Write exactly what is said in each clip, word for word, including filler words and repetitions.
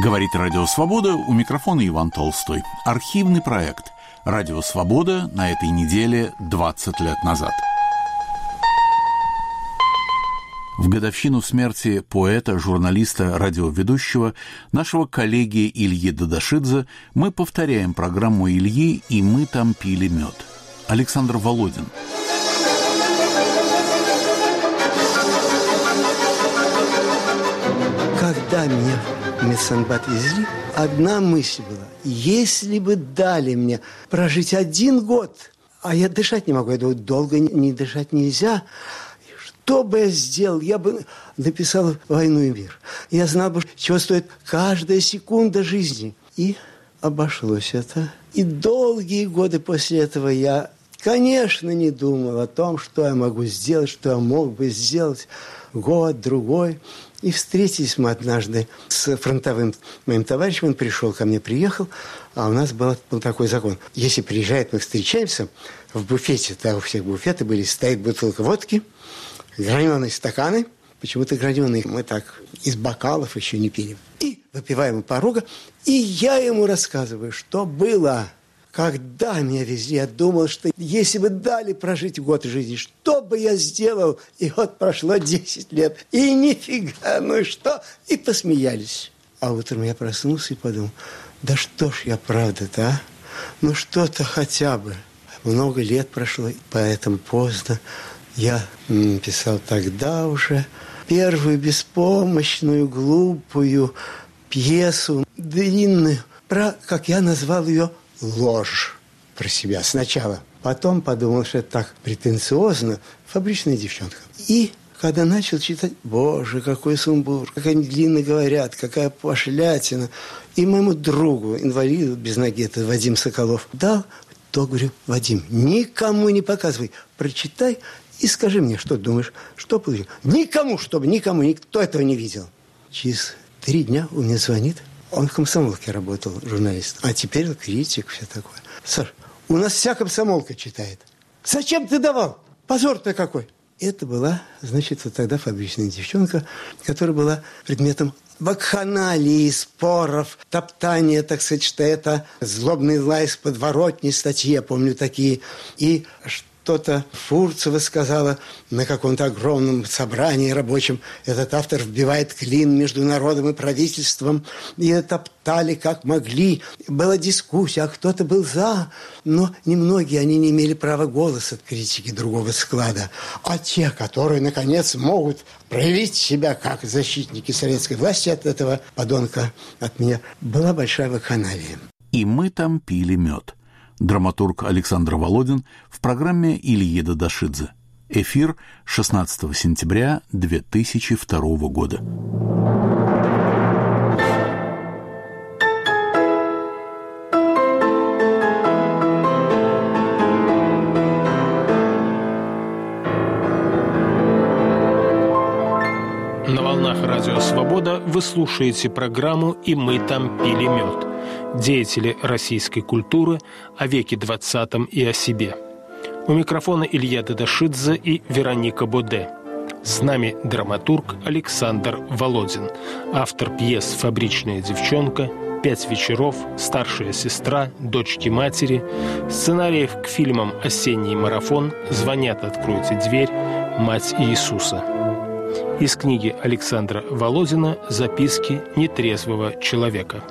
Говорит Радио Свобода, у микрофона Иван Толстой. Архивный проект «Радио Свобода» на этой неделе двадцать лет назад. В годовщину смерти поэта, журналиста, радиоведущего, нашего коллеги Ильи Дадашидзе, мы повторяем программу Ильи «И мы там пили мед». Александр Володин. Когда меня в медсанбат везли, одна мысль была: если бы дали мне прожить один год, а я дышать не могу, я думаю, долго не дышать нельзя, что бы я сделал? Я бы написал «Войну и мир». Я знал бы, чего стоит каждая секунда жизни. И обошлось это. И долгие годы после этого я, конечно, не думал о том, что я могу сделать, что я мог бы сделать. Год, другой. И встретились мы однажды с фронтовым моим товарищем. Он пришел ко мне, приехал, а у нас был, был такой закон. Если приезжает, мы встречаемся в буфете, да, у всех буфеты были, стоит бутылка водки, граненые стаканы. Почему-то граненые мы так из бокалов еще не пили. И выпиваем у порога, и я ему рассказываю, что было. Когда меня везли, я думал, что если бы дали прожить год жизни, что бы я сделал? И вот прошло десять лет, и нифига, ну и что? И посмеялись. А утром я проснулся и подумал, да что ж я правда-то, а? Ну что-то хотя бы. Много лет прошло, поэтому поздно. Я писал тогда уже первую беспомощную, глупую пьесу, длинную, про, как я назвал ее, ложь про себя сначала. Потом подумал, что это так претенциозно. Фабричная девчонка. И когда начал читать, боже, какой сумбур, как они длинно говорят, какая пошлятина. И моему другу, инвалиду без ноги, это Вадим Соколов, дал, то говорю, Вадим, никому не показывай, прочитай и скажи мне, что думаешь, что получил. Никому, чтобы никому, никто этого не видел. Через три дня он мне звонит. Он в комсомолке работал, журналист. А теперь критик, все такое. Саш, у нас вся комсомолка читает. Зачем ты давал? Позор-то какой. Это была, значит, вот тогда фабричная девчонка, которая была предметом вакханалии, споров, топтания, так сказать, что это злобный лай с подворотни статьи, я помню такие. И что-то Фурцева сказала на каком-то огромном собрании рабочем. Этот автор вбивает клин между народом и правительством. И топтали как могли. Была дискуссия, а кто-то был за. Но немногие, они не имели права голоса от критики другого склада. А те, которые, наконец, могут проявить себя как защитники советской власти от этого подонка, от меня, была большая вакханалия. И мы там пили мед. Драматург Александр Володин в программе Ильи Дадашидзе. Эфир шестнадцатого сентября две тысячи второго года. На волнах Радио Свобода вы слушаете программу «И мы там пили мед». Деятели российской культуры о веке двадцатом и о себе. У микрофона Илья Дадашидзе и Вероника Боде. С нами драматург Александр Володин, автор пьес «Фабричная девчонка», «Пять вечеров», «Старшая сестра», «Дочки матери», сценариев к фильмам «Осенний марафон», «Звонят, откройте дверь», «Мать Иисуса». Из книги Александра Володина «Записки нетрезвого человека».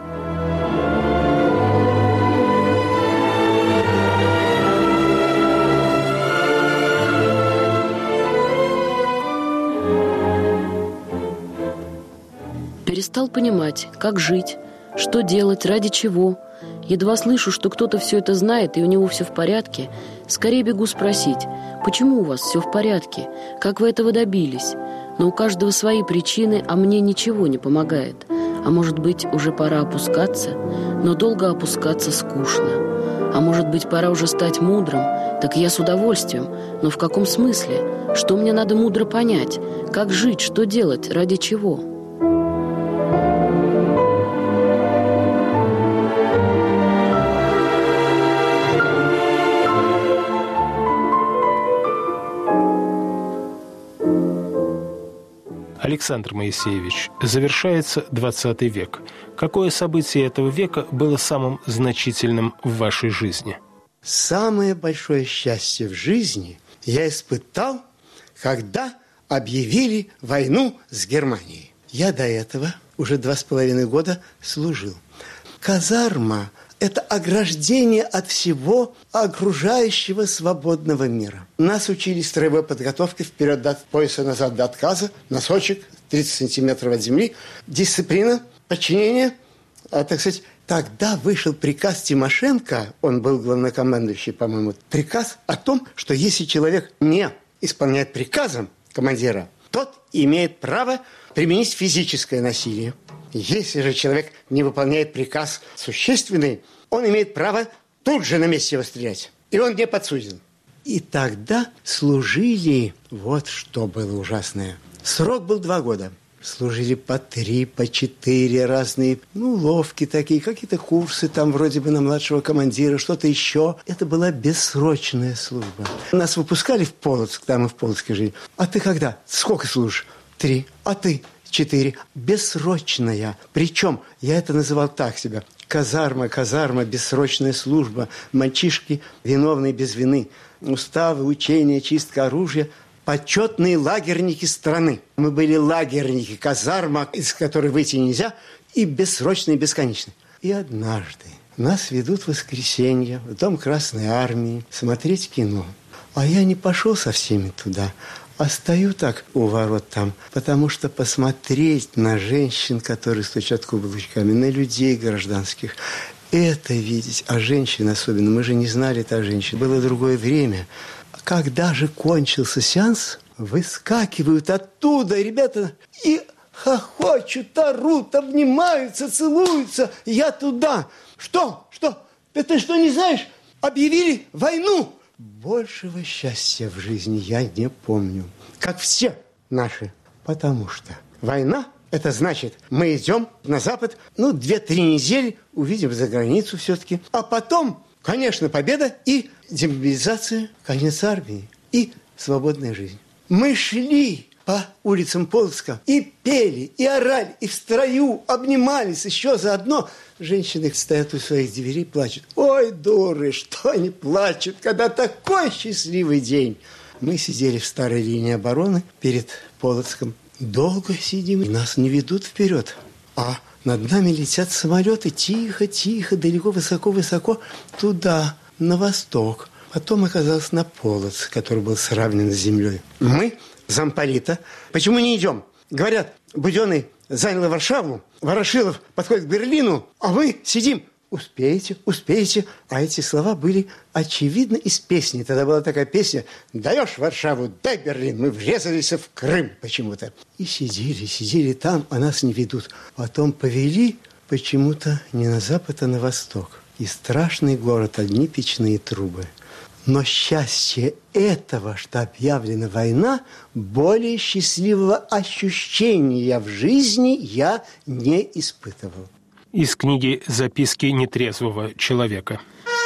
Перестал понимать, как жить, что делать, ради чего. Едва слышу, что кто-то все это знает, и у него все в порядке. Скорее бегу спросить, почему у вас все в порядке, как вы этого добились. Но у каждого свои причины, а мне ничего не помогает. А может быть, уже пора опускаться, но долго опускаться скучно. А может быть, пора уже стать мудрым, так я с удовольствием. Но в каком смысле? Что мне надо мудро понять? Как жить, что делать, ради чего? Александр Моисеевич, завершается двадцатый век. Какое событие этого века было самым значительным в вашей жизни? Самое большое счастье в жизни я испытал, когда объявили войну с Германией. Я до этого уже два с половиной года служил. Казарма – это ограждение от всего окружающего свободного мира. Нас учили строевой подготовке вперед до пояса, назад до отказа, носочек, тридцать сантиметров от земли, дисциплина, подчинение. А, так сказать, тогда вышел приказ Тимошенко, он был главнокомандующий, по-моему, приказ о том, что если человек не исполняет приказом командира, тот имеет право применить физическое насилие. Если же человек не выполняет приказ существенный, он имеет право тут же на месте его стрелять. И он не подсуден. И тогда служили, вот что было ужасное. Срок был два года. Служили по три, по четыре разные, ну, ловки такие, какие-то курсы там вроде бы на младшего командира, что-то еще. Это была бессрочная служба. Нас выпускали в Полоцк, там мы в Полоцке жили. А ты когда? Сколько служишь? Три. А ты? Четыре. Бессрочная. Причем, я это называл так себя. Казарма, казарма, бессрочная служба. Мальчишки, виновные без вины. Уставы, учения, чистка оружия. Почетные лагерники страны. Мы были лагерники, казарма, из которой выйти нельзя, и бессрочные, бесконечные. И однажды нас ведут в воскресенье в Дом Красной Армии смотреть кино. А я не пошел со всеми туда, а стою так у ворот там, потому что посмотреть на женщин, которые стучат каблучками, на людей гражданских, это видеть, а женщин особенно, мы же не знали так женщин, было другое время. Когда же кончился сеанс, выскакивают оттуда ребята и хохочут, орут, обнимаются, целуются. Я туда. Что? Что? Ты что, не знаешь? Объявили войну. Большего счастья в жизни я не помню. Как все наши. Потому что война – это значит, мы идем на Запад, ну, две-три недели, увидим за границу все-таки. А потом, конечно, победа и демобилизация, конец армии и свободная жизнь. Мы шли по улицам Полоцка и пели, и орали, и в строю обнимались еще заодно. Женщины стоят у своих дверей, плачут. Ой, дуры, что они плачут, когда такой счастливый день. Мы сидели в старой линии обороны перед Полоцком. Долго сидим, и нас не ведут вперед. А над нами летят самолеты тихо-тихо, далеко, высоко-высоко туда, на восток. Потом оказался на Полоцк, который был сравнен с землей. Мы, замполита, почему не идем? Говорят, Буденный занял Варшаву, Ворошилов подходит к Берлину, а мы сидим. Успеете, успеете. А эти слова были очевидно из песни. Тогда была такая песня: даешь Варшаву, дай Берлин. Мы врезались в Крым почему-то. И сидели, сидели там, а нас не ведут. Потом повели почему-то не на запад, а на восток. И страшный город, одни печные трубы. Но счастье этого, что объявлена война, более счастливого ощущения в жизни я не испытывал. Из книги «Записки нетрезвого человека».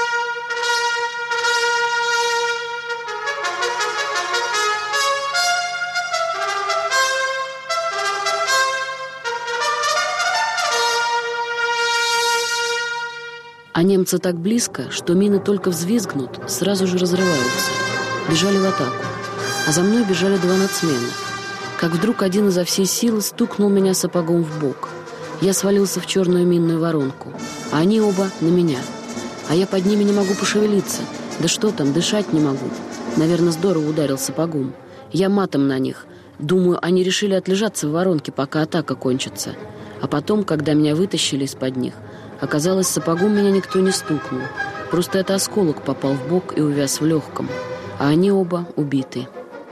А немцы так близко, что мины только взвизгнут, сразу же разрываются. Бежали в атаку. А за мной бежали два нацмена. Как вдруг один изо всей силы стукнул меня сапогом в бок. Я свалился в черную минную воронку, а они оба на меня. А я под ними не могу пошевелиться. Да что там, дышать не могу. Наверное, здорово ударил сапогом. Я матом на них. Думаю, они решили отлежаться в воронке, пока атака кончится. А потом, когда меня вытащили из-под них, оказалось, сапогом меня никто не стукнул. Просто это осколок попал в бок и увяз в легком. А они оба убиты.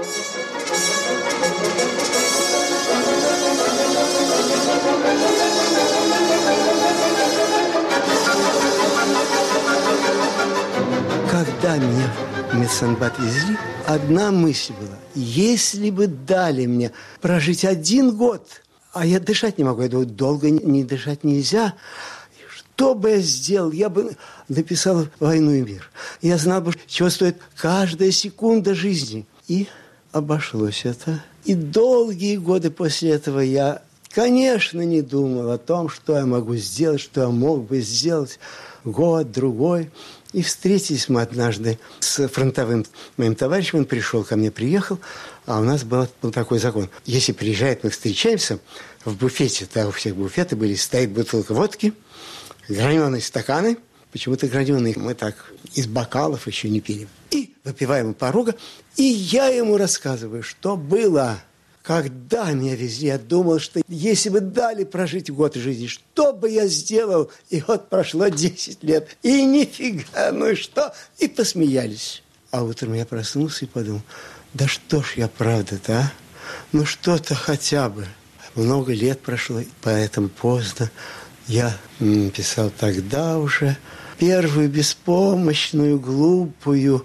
Когда меня в медсанбат везли, одна мысль была: если бы дали мне прожить один год, а я дышать не могу, я думаю, долго не дышать нельзя, что бы я сделал? Я бы написал «Войну и мир». Я знал бы, чего стоит каждая секунда жизни. И обошлось это. И долгие годы после этого я, конечно, не думал о том, что я могу сделать, что я мог бы сделать. Год, другой. И встретились мы однажды с фронтовым моим товарищем. Он пришел ко мне, приехал, а у нас был, был такой закон. Если приезжает, мы встречаемся в буфете, да, у всех буфеты были, стоит бутылка водки, граненые стаканы. Почему-то граненые мы так из бокалов еще не пили. И выпиваем у порога, и я ему рассказываю, что было. Когда меня везли, я думал, что если бы дали прожить год жизни, что бы я сделал? И вот прошло десять лет, и нифига, ну и что? И посмеялись. А утром я проснулся и подумал, да что ж я правда-то, а? Ну что-то хотя бы. Много лет прошло, поэтому поздно. Я писал тогда уже первую беспомощную, глупую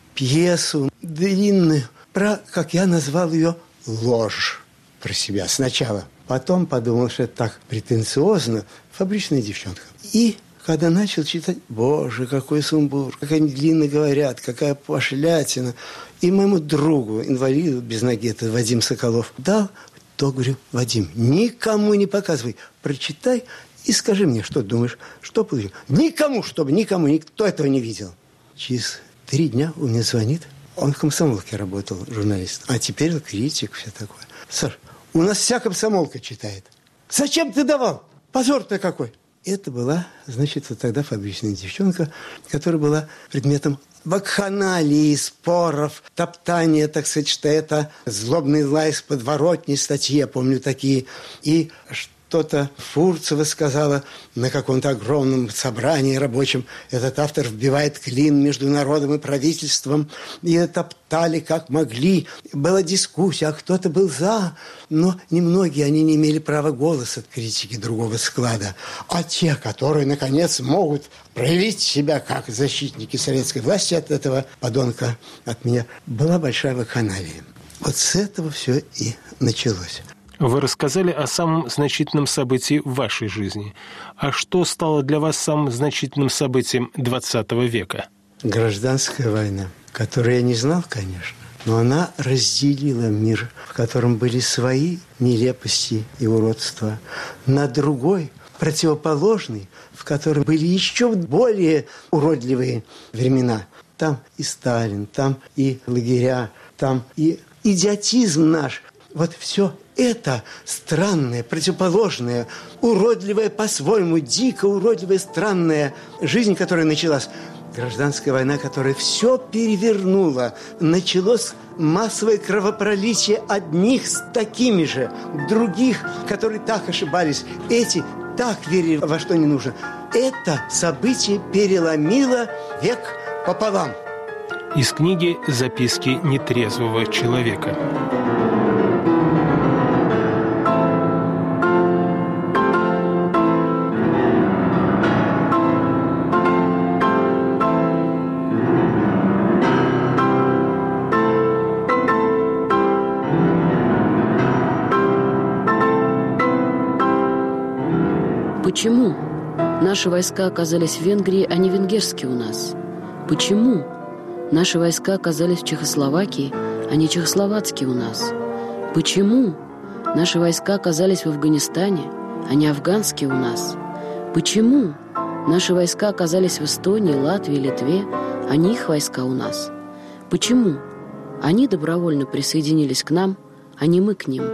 пьесу, длинную, про, как я назвал ее, ложь про себя сначала. Потом подумал, что это так претенциозно. Фабричная девчонка. И когда начал читать, боже, какой сумбур, как они длинно говорят, какая пошлятина. И моему другу, инвалиду без ноги, это Вадим Соколов, дал, то говорю, Вадим, никому не показывай, прочитай и скажи мне, что думаешь, что получил. Никому, чтобы никому, никто этого не видел. Через три дня он мне звонит. Он в комсомолке работал, журналист. А теперь критик, все такое. Саш, у нас вся комсомолка читает. Зачем ты давал? Позор-то какой. Это была, значит, вот тогда фабричная девчонка, которая была предметом вакханалии, споров, топтания, так сказать, что это злобный лай с подворотней статьи, я помню такие. И что-то Фурцева сказала на каком-то огромном собрании рабочем. Этот автор вбивает клин между народом и правительством. И топтали как могли. Была дискуссия, а кто-то был за. Но немногие, они не имели права голоса от критики другого склада. А те, которые, наконец, могут проявить себя как защитники советской власти от этого подонка, от меня, была большая вакханалия. Вот с этого все и началось. Вы рассказали о самом значительном событии в вашей жизни. А что стало для вас самым значительным событием двадцатого века? Гражданская война, которую я не знал, конечно, но она разделила мир, в котором были свои нелепости и уродства, на другой, противоположный, в котором были еще более уродливые времена. Там и Сталин, там и лагеря, там и идиотизм наш. Вот все это странное, противоположное, уродливая по-своему, дико уродливая, странная жизнь, которая началась. Гражданская война, которая все перевернула. Началось массовое кровопролитие одних с такими же, других, которые так ошибались. Эти так верили во что не нужно. Это событие переломило век пополам. Из книги «Записки нетрезвого человека». Почему наши войска оказались в Венгрии, а не венгерские у нас? Почему наши войска оказались в Чехословакии, а не чехословацкие у нас? Почему наши войска оказались в Афганистане, а не афганские у нас? Почему наши войска оказались в Эстонии, Латвии, Литве, а не их войска у нас? Почему они добровольно присоединились к нам, а не мы к ним?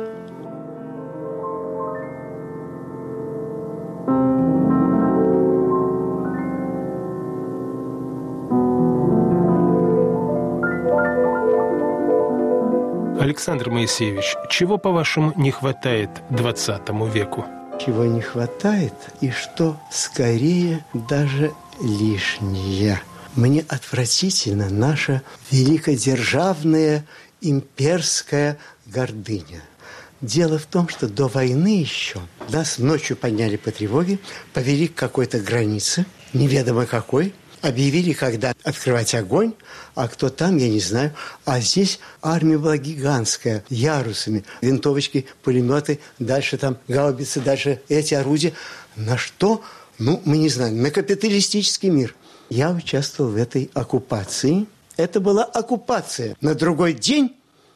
Александр Моисеевич, чего, по-вашему, не хватает двадцатому веку? Чего не хватает и что скорее даже лишнее. Мне отвратительно наша великодержавная имперская гордыня. Дело в том, что до войны еще нас ночью подняли по тревоге, повели к какой-то границе, неведомо какой, объявили, когда открывать огонь, а кто там, я не знаю. А здесь армия была гигантская, ярусами, винтовочки, пулеметы, дальше там гаубицы, дальше эти орудия. На что? Ну, мы не знаем. На капиталистический мир. Я участвовал в этой оккупации. Это была оккупация. На другой день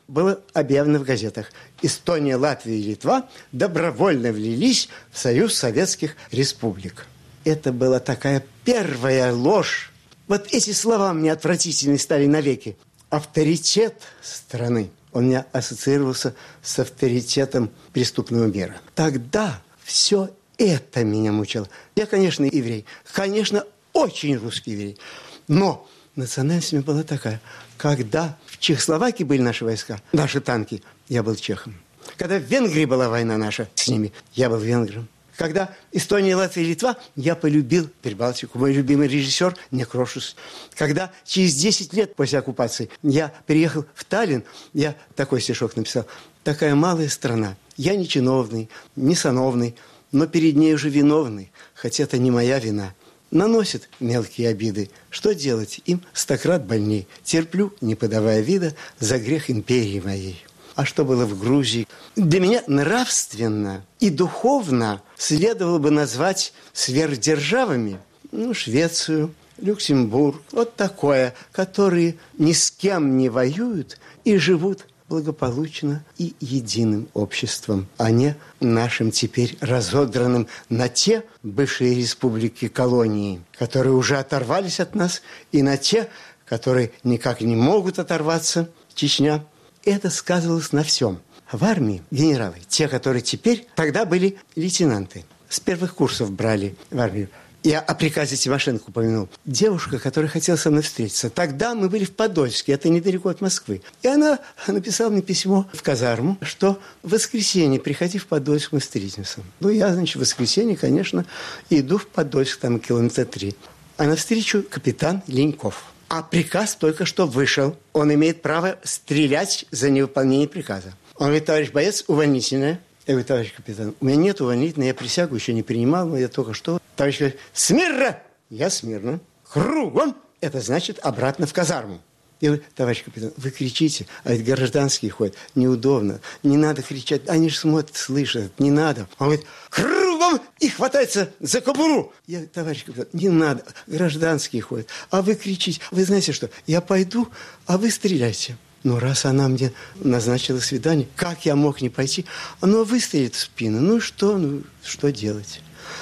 было объявлено в газетах. Эстония, Латвия и Литва добровольно влились в Союз Советских Республик. Это была такая первая ложь. Вот эти слова мне отвратительны стали навеки. Авторитет страны. Он у меня ассоциировался с авторитетом преступного мира. Тогда все это меня мучило. Я, конечно, еврей. Конечно, очень русский еврей. Но национальность у меня была такая. Когда в Чехословакии были наши войска, наши танки, я был чехом. Когда в Венгрии была война наша с ними, я был венгром. Когда Эстония, Латвия и Литва, я полюбил Прибалтику. Мой любимый режиссер Некрошус. Когда через десять лет после оккупации я переехал в Таллин, я такой стишок написал. Такая малая страна. Я не чиновный, не сановный, но перед ней уже виновный, хотя это не моя вина. Наносят мелкие обиды. Что делать? Им стократ больней. Терплю, не подавая вида, за грех империи моей. А что было в Грузии? Для меня нравственно и духовно следовало бы назвать сверхдержавами, ну, Швецию, Люксембург, вот такое, которые ни с кем не воюют и живут благополучно и единым обществом, а не нашим теперь разодранным на те бывшие республики-колонии, которые уже оторвались от нас, и на те, которые никак не могут оторваться, Чечня. Это сказывалось на всем. В армии генералы, те, которые теперь, тогда были лейтенанты, с первых курсов брали в армию. Я о приказе Тимошенко упомянул. Девушка, которая хотела со мной встретиться. Тогда мы были в Подольске, это недалеко от Москвы. И она написала мне письмо в казарму, что в воскресенье приходи в Подольск, мы встретимся. Ну, я, значит, в воскресенье, конечно, иду в Подольск, там километра три. А навстречу капитан Леньков. А приказ только что вышел. Он имеет право стрелять за невыполнение приказа. Он говорит, товарищ боец, увольнительное. Я говорю, товарищ капитан, у меня нет увольнительной, я присягу еще не принимал, но я только что... Товарищ говорит, смирно! Я смирно. Кругом! Это значит обратно в казарму. Я говорю, товарищ капитан, вы кричите, а ведь гражданские ходят. Неудобно. Не надо кричать. Они же смотрят, слышат. Не надо. Он говорит, кругом! И хватается за кобуру. Я говорю, товарищ капитан, не надо. Гражданские ходят. А вы кричите. Вы знаете что? Я пойду, а вы стреляйте. Но раз она мне назначила свидание, как я мог не пойти? Оно выстрелит в спину. Ну что, ну что делать?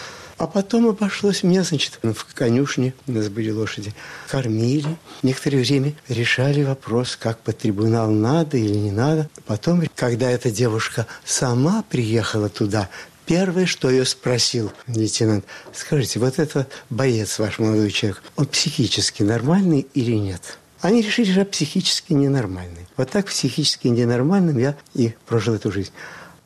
А потом обошлось меня, значит, в конюшне, у нас были лошади, кормили. Некоторое время решали вопрос, как по трибунал надо или не надо. Потом, когда эта девушка сама приехала туда, первое, что ее спросил лейтенант, скажите, вот этот боец, ваш молодой человек, он психически нормальный или нет? Они решили, что психически ненормальный. Вот так психически ненормальным я и прожил эту жизнь.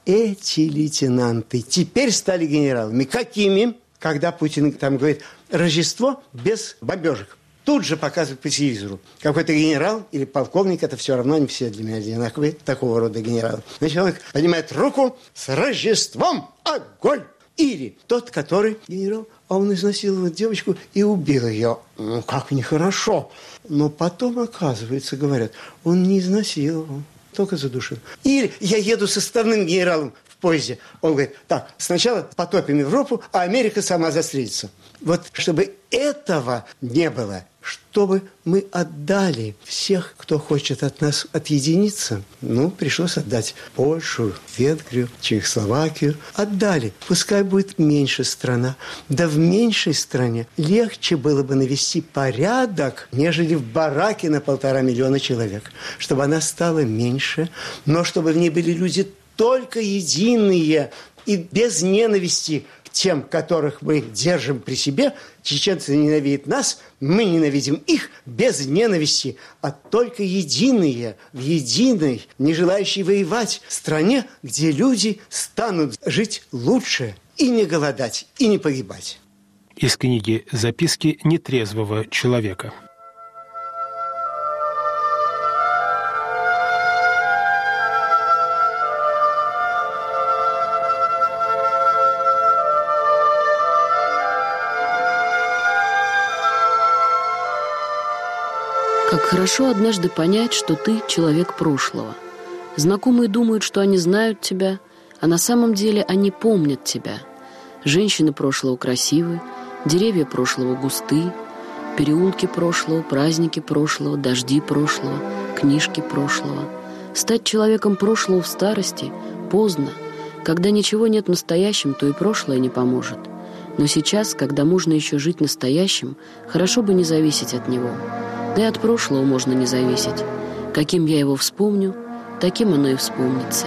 Эти лейтенанты теперь стали генералами. Какими? Когда Путин там говорит, Рождество без бомбежек. Тут же показывают по телевизору. Какой-то генерал или полковник, это все равно, не все для меня одинаковые, такого рода генералы. Значит, он поднимает руку с Рождеством, огонь! Или тот, который генерал, а он изнасиловал девочку и убил ее. Ну, как нехорошо. Но потом, оказывается, говорят, он не изнасиловал, только задушил. Или я еду со составным генералом в поезде. Он говорит, так, сначала потопим Европу, а Америка сама застрелится. Вот чтобы этого не было, чтобы мы отдали всех, кто хочет от нас отъединиться, ну, пришлось отдать Польшу, Венгрию, Чехословакию. Отдали. Пускай будет меньше страна. Да в меньшей стране легче было бы навести порядок, нежели в бараке на полтора миллиона человек. Чтобы она стала меньше, но чтобы в ней были люди только единые и без ненависти к тем, которых мы держим при себе. Чеченцы ненавидят нас, мы ненавидим их без ненависти, а только единые, в единой, не желающей воевать стране, где люди станут жить лучше и не голодать, и не погибать. Из книги «Записки нетрезвого человека». Как хорошо однажды понять, что ты человек прошлого. Знакомые думают, что они знают тебя, а на самом деле они помнят тебя. Женщины прошлого красивы, деревья прошлого густы, переулки прошлого, праздники прошлого, дожди прошлого, книжки прошлого. Стать человеком прошлого в старости поздно. Когда ничего нет в настоящем, то и прошлое не поможет. Но сейчас, когда можно еще жить настоящим, хорошо бы не зависеть от него. Да и от прошлого можно не зависеть. Каким я его вспомню, таким оно и вспомнится.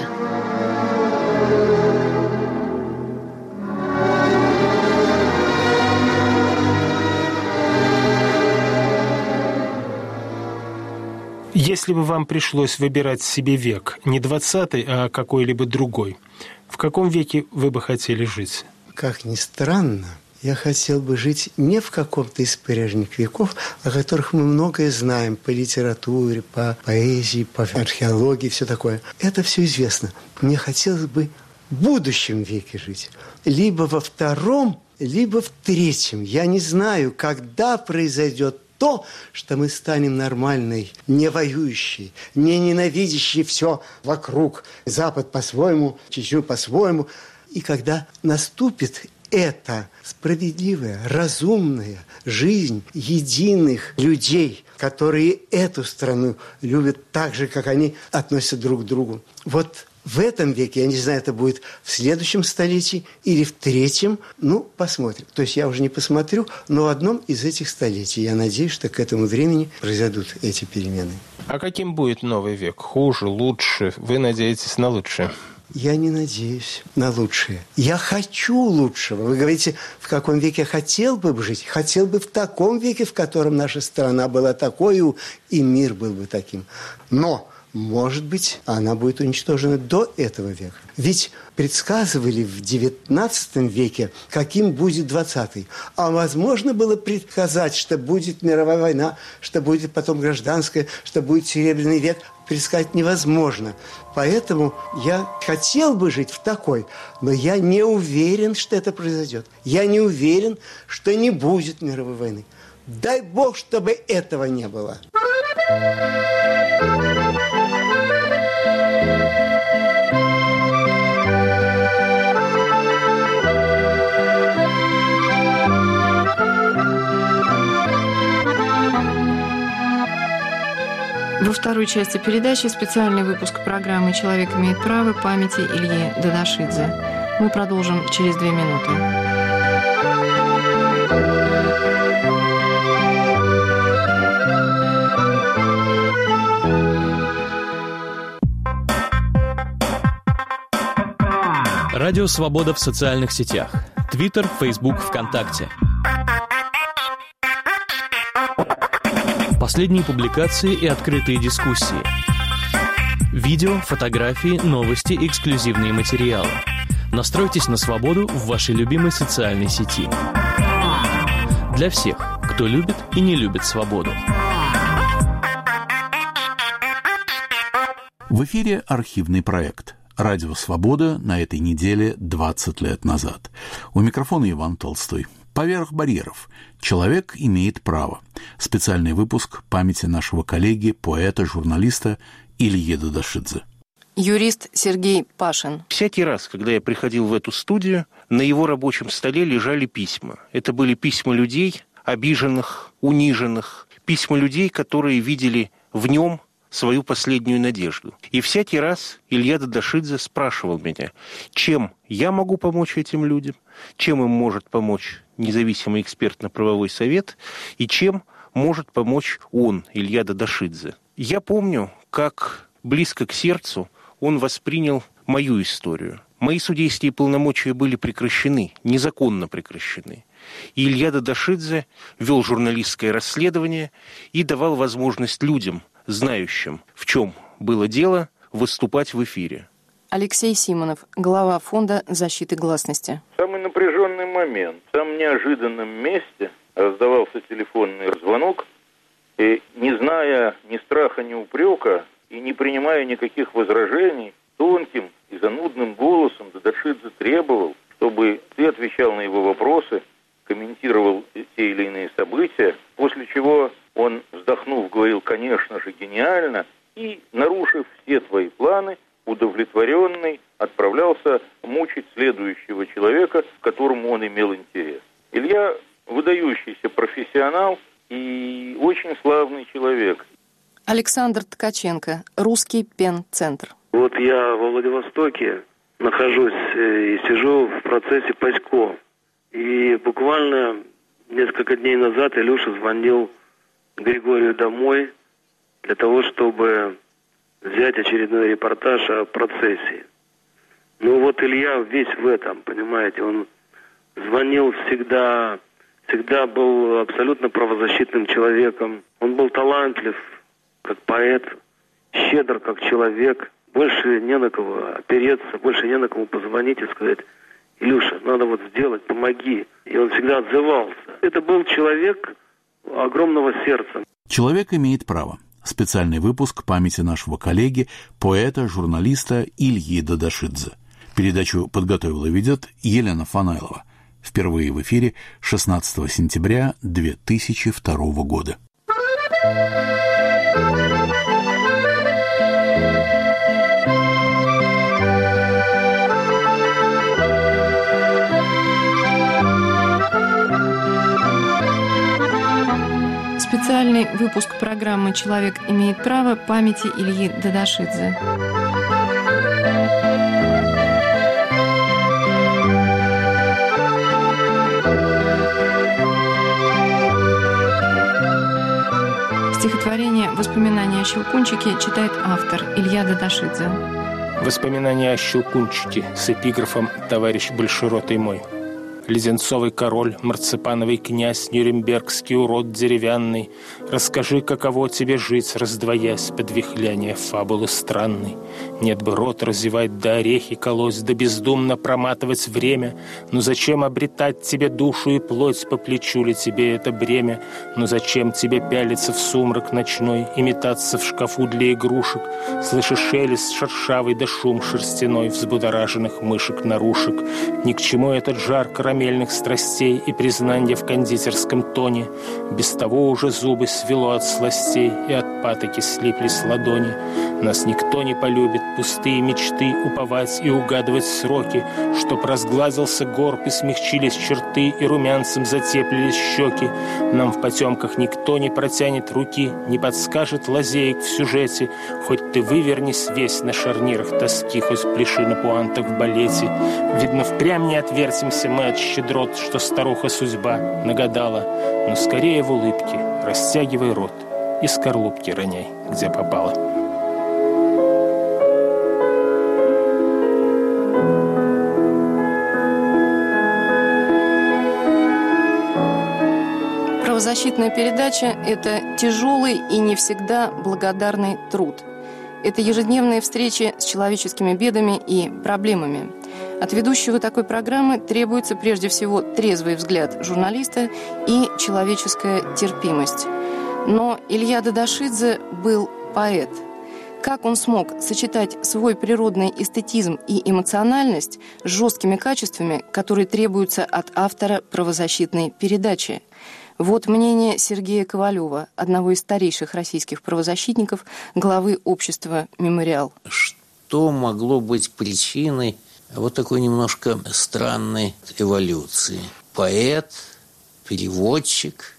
Если бы вам пришлось выбирать себе век, не двадцатый, а какой-либо другой, в каком веке вы бы хотели жить? Как ни странно, я хотел бы жить не в каком-то из прежних веков, о которых мы многое знаем по литературе, по поэзии, по археологии, все такое. Это все известно. Мне хотелось бы в будущем веке жить. Либо во втором, либо в третьем. Я не знаю, когда произойдет то, что мы станем нормальной, не воюющей, не ненавидящей все вокруг. Запад по-своему, Чечню по-своему. И когда наступит эта справедливая, разумная жизнь единых людей, которые эту страну любят так же, как они относятся друг к другу. Вот в этом веке, я не знаю, это будет в следующем столетии или в третьем, ну, посмотрим. То есть я уже не посмотрю, но в одном из этих столетий. Я надеюсь, что к этому времени произойдут эти перемены. А каким будет новый век? Хуже, лучше? Вы надеетесь на лучшее? Я не надеюсь на лучшее. Я хочу лучшего. Вы говорите, в каком веке хотел бы жить? Хотел бы в таком веке, в котором наша страна была такой, и мир был бы таким. Но, может быть, она будет уничтожена до этого века. Ведь предсказывали в девятнадцатом веке, каким будет двадцатый. А возможно было предсказать, что будет мировая война, что будет потом гражданская, что будет Серебряный век. Предсказать невозможно. Поэтому я хотел бы жить в такой, но я не уверен, что это произойдет. Я не уверен, что не будет мировой войны. Дай Бог, чтобы этого не было. Во второй части передачи специальный выпуск программы «Человек имеет право» памяти Ильи Дадашидзе. Мы продолжим через две минуты. Радио «Свобода» в социальных сетях. Твиттер, Фейсбук, ВКонтакте. Последние публикации и открытые дискуссии. Видео, фотографии, новости, эксклюзивные материалы. Настройтесь на свободу в вашей любимой социальной сети. Для всех, кто любит и не любит свободу. В эфире архивный проект «Радио Свобода» на этой неделе двадцать лет назад. У микрофона Иван Толстой. Поверх барьеров. Человек имеет право. Специальный выпуск памяти нашего коллеги, поэта, журналиста Ильи Дадашидзе. Юрист Сергей Пашин. Всякий раз, когда я приходил в эту студию, на его рабочем столе лежали письма. Это были письма людей, обиженных, униженных. Письма людей, которые видели в нем свою последнюю надежду. И всякий раз Илья Дадашидзе спрашивал меня, чем я могу помочь этим людям, чем им может помочь независимый экспертно-правовой совет и чем может помочь он, Илья Дадашидзе. Я помню, как близко к сердцу он воспринял мою историю. Мои судейские полномочия были прекращены, незаконно прекращены. И Илья Дадашидзе вел журналистское расследование и давал возможность людям, знающим, в чем было дело, выступать в эфире. Алексей Симонов, глава фонда защиты гласности. Самый напряженный момент. В самом неожиданном месте раздавался телефонный звонок, и, не зная ни страха, ни упрека, и не принимая никаких возражений, тонким и занудным голосом Дадашидзе требовал, чтобы ты отвечал на его вопросы, комментировал те или иные события, после чего он, вздохнув, говорил, конечно же, гениально, и, нарушив все твои планы, удовлетворенный, отправлялся мучить следующего человека, к которому он имел интерес. Илья выдающийся профессионал и очень славный человек. Александр Ткаченко, Русский пен-центр. Вот я во Владивостоке нахожусь и сижу в процессе Пасько. И буквально несколько дней назад Илюша звонил Григорию домой для того, чтобы взять очередной репортаж о процессе. Ну вот Илья весь в этом, понимаете, он звонил всегда, всегда был абсолютно правозащитным человеком. Он был талантлив, как поэт, щедр, как человек. Больше не на кого опереться, больше не на кому позвонить и сказать: Илюша, надо вот сделать, помоги. И он всегда отзывался. Это был человек огромного сердца. Человек имеет право. Специальный выпуск памяти нашего коллеги, поэта, журналиста Ильи Дадашидзе. Передачу подготовила и ведет Елена Фанайлова. Впервые в эфире шестнадцатого сентября две тысячи второго года. Специальный выпуск программы «Человек имеет право» памяти Ильи Дадашидзе. Стихотворение «Воспоминания о Щелкунчике» читает автор Илья Дадашидзе. Воспоминания о Щелкунчике с эпиграфом «Товарищ большеротый мой». Леденцовый король, марципановый князь, нюрнбергский урод деревянный, расскажи, каково тебе жить, раздвоясь под вихляние фабулы странной. Нет бы рот разевать, да орехи колоть, да бездумно проматывать время. Но зачем обретать тебе душу и плоть, по плечу ли тебе это бремя? Но зачем тебе пялиться в сумрак ночной и метаться в шкафу для игрушек, слыша шелест шершавый да шум шерстяной взбудораженных мышек-нарушек? Ни к чему этот жар карамельных страстей и признанья в кондитерском тоне. Без того уже зубы свело от сластей, и от патоки слиплись ладони. Нас никто не полюбит, пустые мечты уповать и угадывать сроки, чтоб разглазился горб и смягчились черты, и румянцем затеплились щеки. Нам в потемках никто не протянет руки, не подскажет лазеек в сюжете. Хоть ты вывернись весь на шарнирах тоски, хоть пляши на пуантах в балете. Видно, впрямь не отвертимся мы от щедрот, что старуха судьба нагадала. Но скорее в улыбке растягивай рот и скорлупки роняй, где попало. Правозащитная передача – это тяжелый и не всегда благодарный труд. Это ежедневные встречи с человеческими бедами и проблемами. От ведущего такой программы требуется прежде всего трезвый взгляд журналиста и человеческая терпимость. Но Илья Дадашидзе был поэт. Как он смог сочетать свой природный эстетизм и эмоциональность с жесткими качествами, которые требуются от автора правозащитной передачи? Вот мнение Сергея Ковалева, одного из старейших российских правозащитников, главы общества «Мемориал». Что могло быть причиной вот такой немножко странной эволюции? Поэт, переводчик,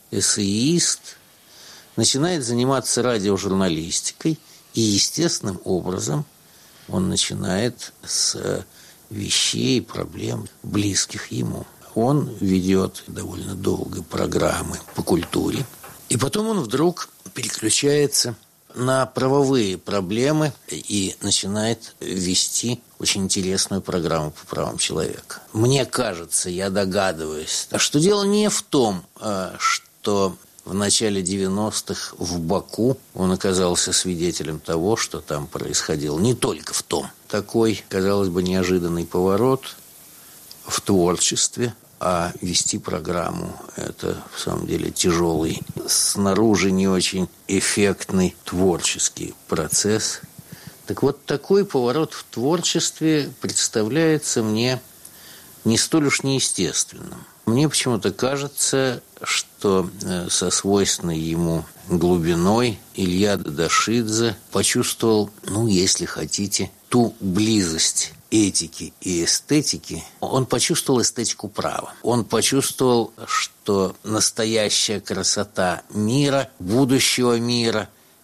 эссеист начинает заниматься радиожурналистикой, и естественным образом он начинает с вещей, проблем, близких ему. Он ведет довольно долго программы по культуре. И потом он вдруг переключается на правовые проблемы и начинает вести очень интересную программу по правам человека. Мне кажется, я догадываюсь, что дело не в том, что в начале девяностых в Баку он оказался свидетелем того, что там происходило. Не только в том. Такой, казалось бы, неожиданный поворот в творчестве, а вести программу – это, в самом деле, тяжелый, снаружи не очень эффектный творческий процесс. Так вот, такой поворот в творчестве представляется мне не столь уж неестественным. Мне почему-то кажется, что со свойственной ему глубиной Илья Дадашидзе почувствовал, ну, если хотите, ту близость этики и эстетики. Он почувствовал эстетику права. Он почувствовал, что настоящая красота мира, будущего мира,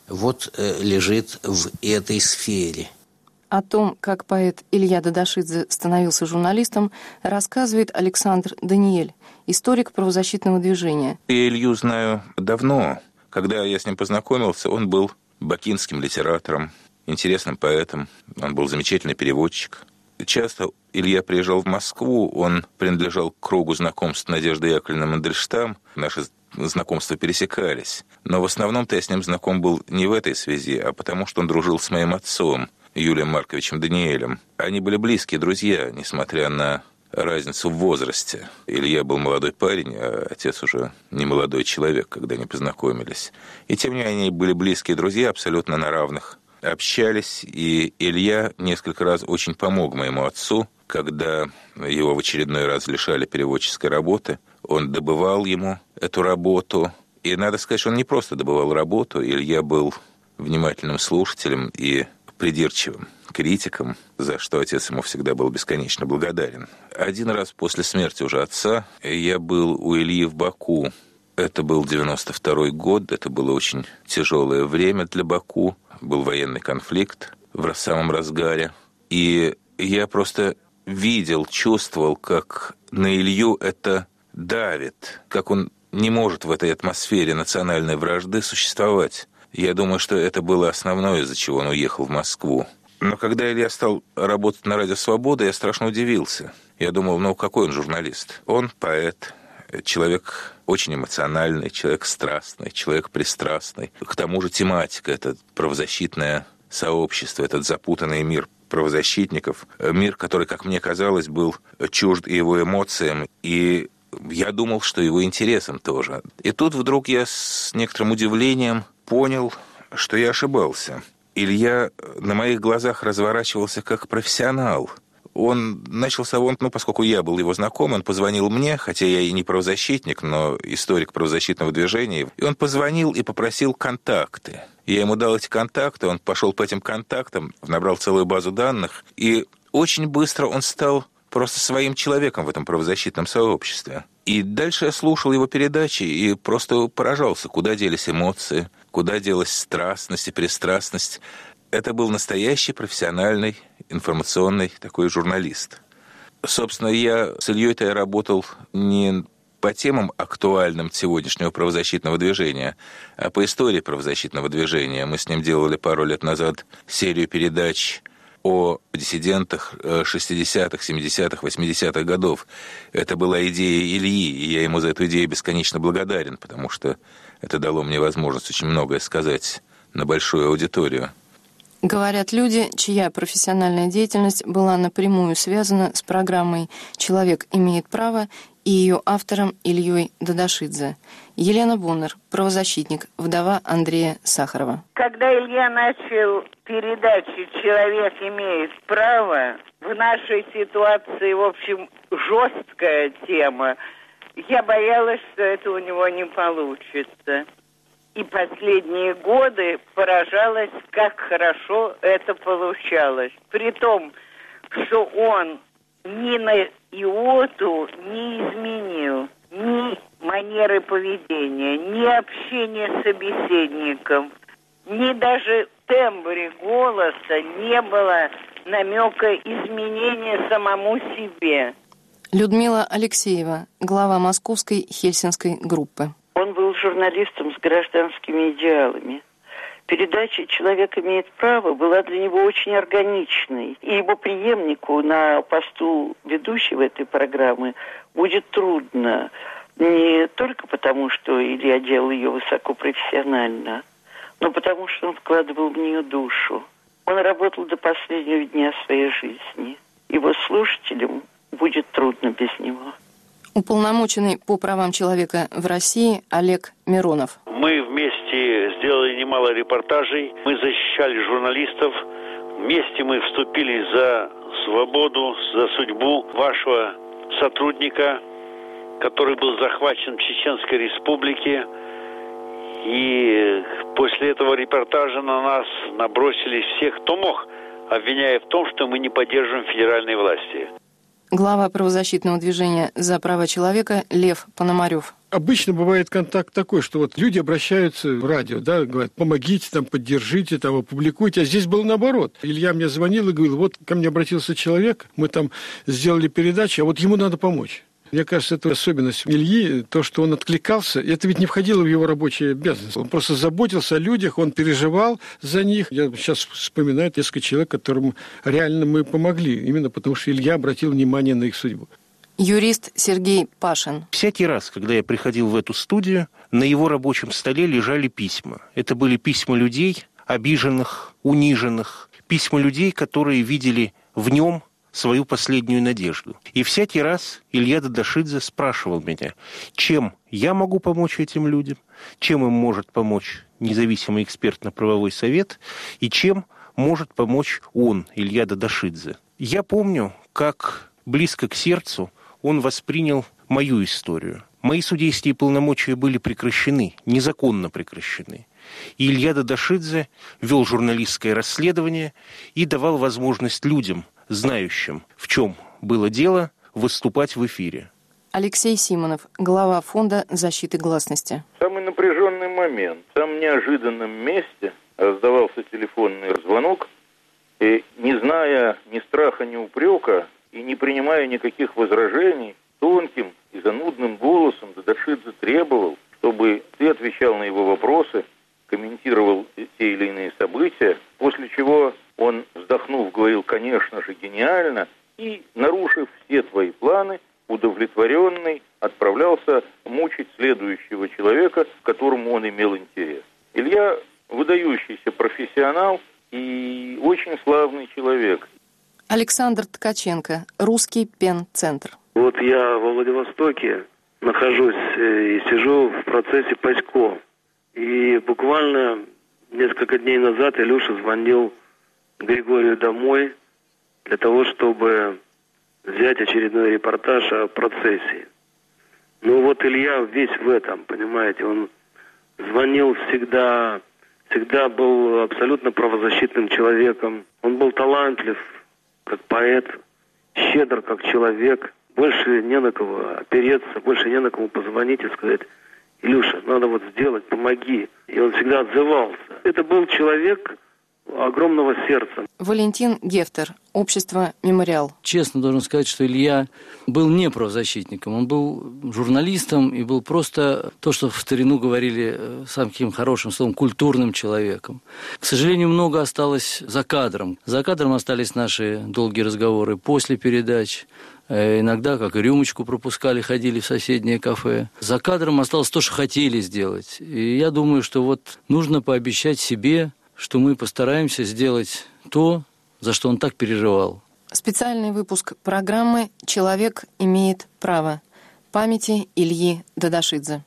вот э, лежит в этой сфере. О том, как поэт Илья Дадашидзе становился журналистом, рассказывает Александр Даниэль, историк правозащитного движения. Я Илью знаю давно. Когда я с ним познакомился, он был бакинским литератором, интересным поэтом, он был замечательный переводчик. Часто Илья приезжал в Москву, он принадлежал к кругу знакомств Надежды Яковлевны Мандельштам, наши знакомства пересекались. Но в основном-то я с ним знаком был не в этой связи, а потому что он дружил с моим отцом, Юлием Марковичем Даниэлем. Они были близкие друзья, несмотря на разницу в возрасте. Илья был молодой парень, а отец уже не молодой человек, когда они познакомились. И тем не менее, они были близкие друзья, абсолютно на равных. Общались, и Илья несколько раз очень помог моему отцу, когда его в очередной раз лишали переводческой работы. Он добывал ему эту работу. И надо сказать, что он не просто добывал работу. Илья был внимательным слушателем и придирчивым критиком, за что отец ему всегда был бесконечно благодарен. Один раз после смерти уже отца я был у Ильи в Баку. Это был девяносто второй год, это было очень тяжелое время для Баку. Был военный конфликт в самом разгаре. И я просто видел, чувствовал, как на Илью это давит, как он не может в этой атмосфере национальной вражды существовать. Я думаю, что это было основное, из-за чего он уехал в Москву. Но когда Илья стал работать на Радио Свобода, я страшно удивился. Я думал, ну какой он журналист? Он поэт, человек очень эмоциональный, человек страстный, человек пристрастный. К тому же тематика, это правозащитное сообщество, этот запутанный мир правозащитников, мир, который, как мне казалось, был чужд его эмоциям, и я думал, что его интересам тоже. И тут вдруг я с некоторым удивлением понял, что я ошибался. Илья на моих глазах разворачивался как профессионал. Он начал с того, ну, поскольку я был его знакомым, он позвонил мне, хотя я и не правозащитник, но историк правозащитного движения, и он позвонил и попросил контакты. Я ему дал эти контакты, он пошел по этим контактам, набрал целую базу данных, и очень быстро он стал просто своим человеком в этом правозащитном сообществе. И дальше я слушал его передачи и просто поражался, куда делись эмоции, куда делась страстность и пристрастность. Это был настоящий профессиональный, информационный такой журналист. Собственно, я с Ильей-то я работал не по темам актуальным сегодняшнего правозащитного движения, а по истории правозащитного движения. Мы с ним делали пару лет назад серию передач о диссидентах шестидесятых, семидесятых, восьмидесятых годов. Это была идея Ильи, и я ему за эту идею бесконечно благодарен, потому что это дало мне возможность очень многое сказать на большую аудиторию. Говорят люди, чья профессиональная деятельность была напрямую связана с программой «Человек имеет право» и ее автором Ильей Дадашидзе. Елена Боннер, правозащитник, вдова Андрея Сахарова. Когда Илья начал передачу «Человек имеет право», в нашей ситуации, в общем, жесткая тема, я боялась, что это у него не получится. И последние годы поражалась, как хорошо это получалось. При том, что он ни на иоту не изменил ни манеры поведения, ни общения с собеседником, ни даже в тембре голоса не было намека изменения самому себе. Людмила Алексеева, глава московской Хельсинской группы. Он был журналистом с гражданскими идеалами. Передача «Человек имеет право» была для него очень органичной. И его преемнику на посту ведущего этой программы будет трудно. Не только потому, что Илья делал ее высокопрофессионально, но потому, что он вкладывал в нее душу. Он работал до последнего дня своей жизни. Его слушателям будет трудно без него. Уполномоченный по правам человека в России Олег Миронов. Мы вместе сделали немало репортажей, мы защищали журналистов, вместе мы вступили за свободу, за судьбу вашего сотрудника, который был захвачен в Чеченской Республике. И после этого репортажа на нас набросились все, кто мог, обвиняя в том, что мы не поддерживаем федеральные власти. Глава правозащитного движения «За права человека» Лев Пономарев. Обычно бывает контакт такой, что вот люди обращаются в радио, да, говорят, помогите, там, поддержите, там, опубликуйте. А здесь было наоборот. Илья мне звонил и говорил, вот ко мне обратился человек, мы там сделали передачу, а вот ему надо помочь. Мне кажется, это особенность Ильи, то, что он откликался. Это ведь не входило в его рабочие обязанности. Он просто заботился о людях, он переживал за них. Я сейчас вспоминаю несколько человек, которым реально мы помогли, именно потому что Илья обратил внимание на их судьбу. Юрист Сергей Пашин. Всякий раз, когда я приходил в эту студию, на его рабочем столе лежали письма. Это были письма людей, обиженных, униженных, письма людей, которые видели в нем свою последнюю надежду. И всякий раз Илья Дадашидзе спрашивал меня, чем я могу помочь этим людям, чем им может помочь независимый экспертно-правовой совет и чем может помочь он, Илья Дадашидзе. Я помню, как близко к сердцу он воспринял мою историю. Мои судейские полномочия были прекращены, незаконно прекращены. И Илья Дадашидзе вел журналистское расследование и давал возможность людям, знающим, в чем было дело, выступать в эфире. Алексей Симонов, глава Фонда защиты гласности. Самый напряженный момент. В самом неожиданном месте раздавался телефонный звонок, и, не зная ни страха, ни упрека, и не принимая никаких возражений, тонким и занудным голосом Дадашидзе требовал, чтобы ты отвечал на его вопросы, комментировал те или иные события, после чего он, вздохнув, говорил, конечно же, гениально, и, нарушив все твои планы, удовлетворенный, отправлялся мучить следующего человека, к которому он имел интерес. Илья выдающийся профессионал и очень славный человек. Александр Ткаченко, Русский пен-центр. Вот я во Владивостоке нахожусь и сижу в процессе Пасько. И буквально несколько дней назад Илюша звонил Григорию домой для того, чтобы взять очередной репортаж о процессе. Ну вот Илья весь в этом, понимаете, он звонил всегда, всегда был абсолютно правозащитным человеком. Он был талантлив, как поэт, щедр, как человек. Больше не на кого опереться, больше не на кому позвонить и сказать: Илюша, надо вот сделать, помоги. И он всегда отзывался. Это был человек огромного сердца. Валентин Гефтер, Общество «Мемориал». Честно должен сказать, что Илья был не правозащитником, он был журналистом и был просто то, что в старину говорили самым таким хорошим словом, культурным человеком. К сожалению, много осталось за кадром. За кадром остались наши долгие разговоры после передач. Иногда, как и рюмочку пропускали, ходили в соседнее кафе. За кадром осталось то, что хотели сделать. И я думаю, что вот нужно пообещать себе, что мы постараемся сделать то, за что он так переживал. Специальный выпуск программы «Человек имеет право». Памяти Ильи Дадашидзе.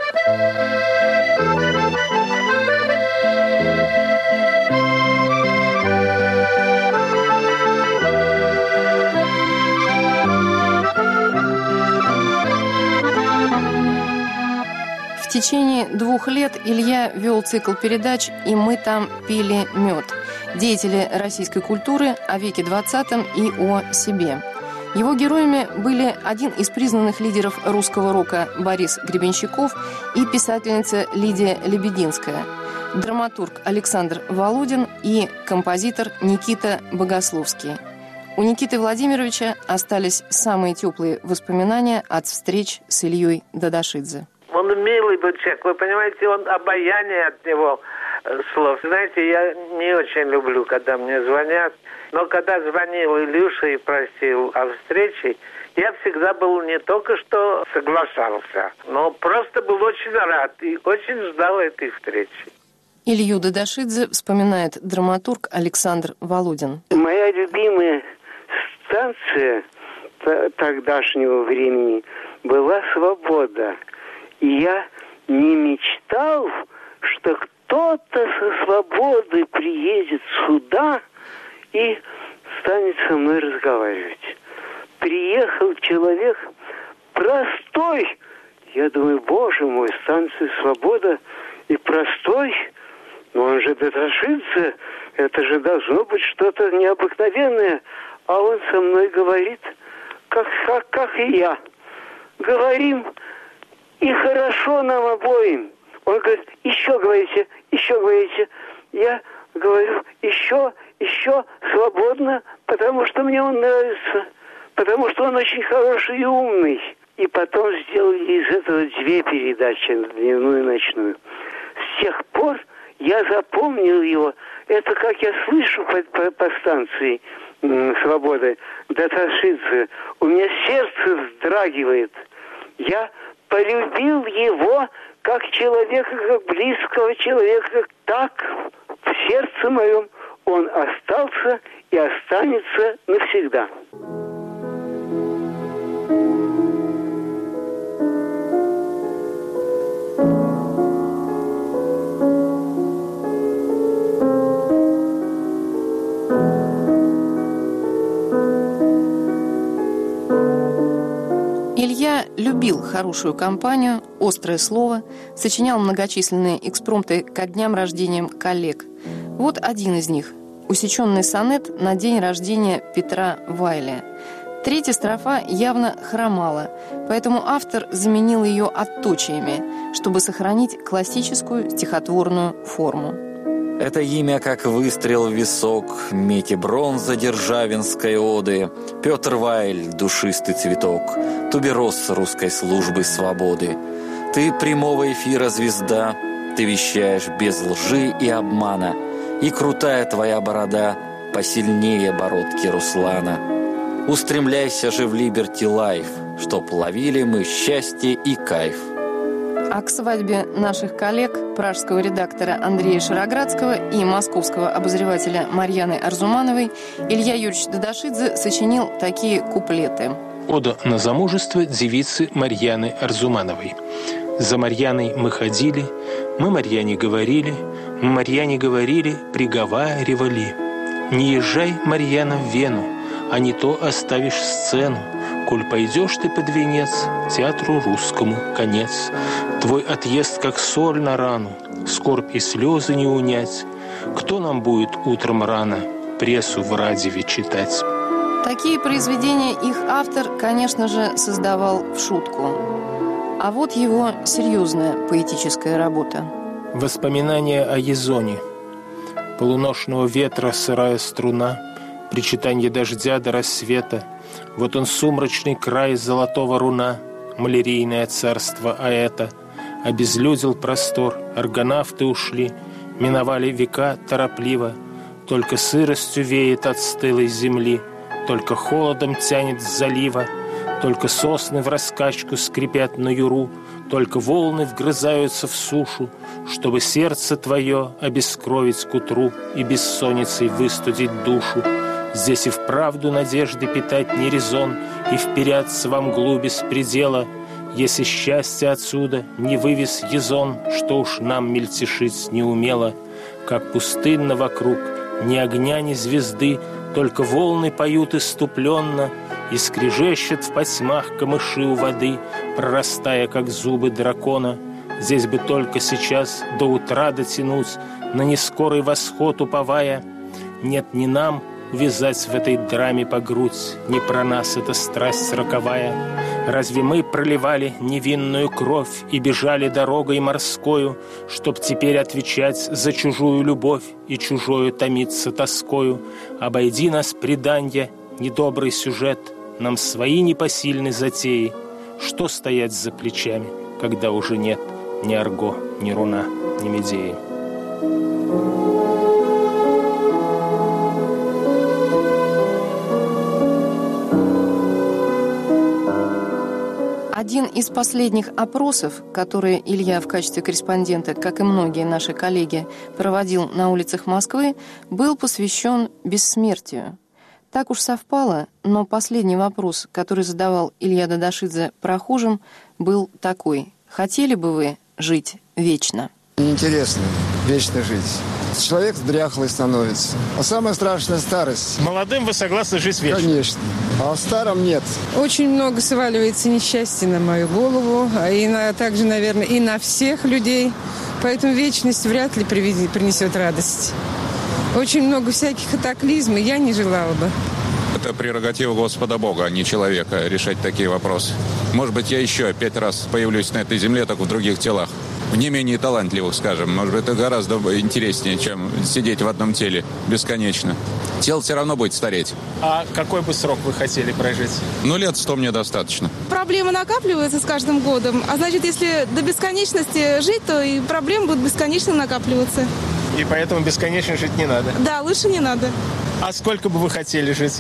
В течение двух лет Илья вел цикл передач «И мы там пили мед». Деятели российской культуры о веке двадцатом и о себе. Его героями были один из признанных лидеров русского рока Борис Гребенщиков и писательница Лидия Лебединская, драматург Александр Володин и композитор Никита Богословский. У Никиты Владимировича остались самые теплые воспоминания от встреч с Ильей Дадашидзе. Он милый был человек, вы понимаете, он обаяние от него слов. Знаете, я не очень люблю, когда мне звонят, но когда звонил Илюша и просил о встрече, я всегда был не только что соглашался, но просто был очень рад и очень ждал этой встречи. Илью Дадашидзе вспоминает драматург Александр Володин. Моя любимая станция тогдашнего времени была «Свобода». И я не мечтал, что кто-то со свободы приедет сюда и станет со мной разговаривать. Приехал человек простой. Я думаю, боже мой, станция «Свобода» и простой. Но он же Дадашидзе, это же должно быть что-то необыкновенное. А он со мной говорит, как, как, как и я. Говорим. И хорошо нам обоим. Он говорит, еще говорите, еще говорите. Я говорю, еще, еще свободно, потому что мне он нравится, потому что он очень хороший и умный. И потом сделали из этого две передачи, дневную и ночную. С тех пор я запомнил его. Это как я слышу по, по, по станции м, «Свобода» Дадашидзе. У меня сердце вздрагивает. Я полюбил его как человека, как близкого человека. Так в сердце моем он остался и останется навсегда. Илья любил хорошую компанию, острое слово, сочинял многочисленные экспромты ко дням рождения коллег. Вот один из них – усеченный сонет на день рождения Петра Вайля. Третья строфа явно хромала, поэтому автор заменил ее отточиями, чтобы сохранить классическую стихотворную форму. Это имя, как выстрел в висок, медь и бронза державинской оды, Петр Вайль, душистый цветок, тубероз русской службы свободы. Ты прямого эфира звезда, ты вещаешь без лжи и обмана, и крутая твоя борода посильнее бородки Руслана. Устремляйся же в Liberty Life, чтоб ловили мы счастье и кайф. А к свадьбе наших коллег, пражского редактора Андрея Широградского и московского обозревателя Марьяны Арзумановой, Илья Юрьевич Дадашидзе сочинил такие куплеты. Ода на замужество девицы Марьяны Арзумановой. За Марьяной мы ходили, мы Марьяне говорили, мы Марьяне говорили, приговаривали. Не езжай, Марьяна, в Вену, а не то оставишь сцену. Коль пойдешь ты под венец, театру русскому конец. Твой отъезд, как соль на рану, скорбь и слезы не унять. Кто нам будет утром рано прессу в радио читать? Такие произведения их автор, конечно же, создавал в шутку. А вот его серьезная поэтическая работа. Воспоминания о Езоне. Полуношного ветра сырая струна, причитанье дождя до рассвета. Вот он сумрачный край золотого руна, малярийное царство Аэта. Обезлюдил простор, аргонавты ушли, миновали века торопливо. Только сыростью веет от стылой земли, только холодом тянет с залива, только сосны в раскачку скрипят на юру, только волны вгрызаются в сушу, чтобы сердце твое обескровить к утру и бессонницей выстудить душу. Здесь и вправду надежды питать не резон, и вперяться во мглу без предела, если счастье отсюда не вывез Езон, что уж нам мельтешить не умело. Как пустынно вокруг, ни огня, ни звезды, только волны поют иступленно и скрежещут в потьмах камыши у воды, прорастая, как зубы дракона. Здесь бы только сейчас до утра дотянуть, на нескорый восход уповая. Нет ни нам увязать в этой драме по грудь, не про нас эта страсть роковая. Разве мы проливали невинную кровь и бежали дорогой морскою, чтоб теперь отвечать за чужую любовь и чужою томиться тоскою? Обойди нас, преданье, недобрый сюжет, нам свои непосильны затеи. Что стоять за плечами, когда уже нет ни Арго, ни Руна, ни Медеи? Один из последних опросов, которые Илья в качестве корреспондента, как и многие наши коллеги, проводил на улицах Москвы, был посвящен бессмертию. Так уж совпало, но последний вопрос, который задавал Илья Дадашидзе прохожим, был такой: хотели бы вы жить вечно? Неинтересно вечно жить. Человек дряхлый становится. А самое страшное – старость. Молодым вы согласны жить вечно? Конечно. А старым нет. Очень много сваливается несчастья на мою голову, а и на, также, наверное, и на всех людей. Поэтому вечность вряд ли принесет радость. Очень много всяких катаклизмов, я не желала бы. Это прерогатива Господа Бога, а не человека, решать такие вопросы. Может быть, я еще пять раз появлюсь на этой земле, только в других телах. Не менее талантливых, скажем. Может быть, это гораздо интереснее, чем сидеть в одном теле бесконечно. Тело все равно будет стареть. А какой бы срок вы хотели прожить? Ну, лет сто мне достаточно. Проблемы накапливаются с каждым годом. А значит, если до бесконечности жить, то и проблемы будут бесконечно накапливаться. И поэтому бесконечно жить не надо? Да, лучше не надо. А сколько бы вы хотели жить?